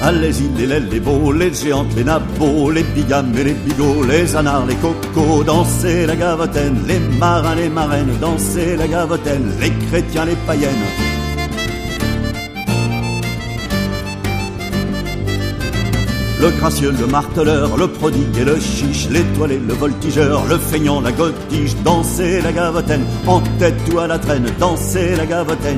Allez-y, les beaux, les géantes, les nabots, les bigames et les bigots, les anards, les cocos, dansez la gavotaine, les marins, les marraines, dansez la gavotaine, les chrétiens, les païennes. Le gracieux, le marteleur, le prodigue et le chiche, l'étoilé, le voltigeur, le feignant, la gotige, dansez la gavotaine, en tête ou à la traîne, dansez la gavotaine.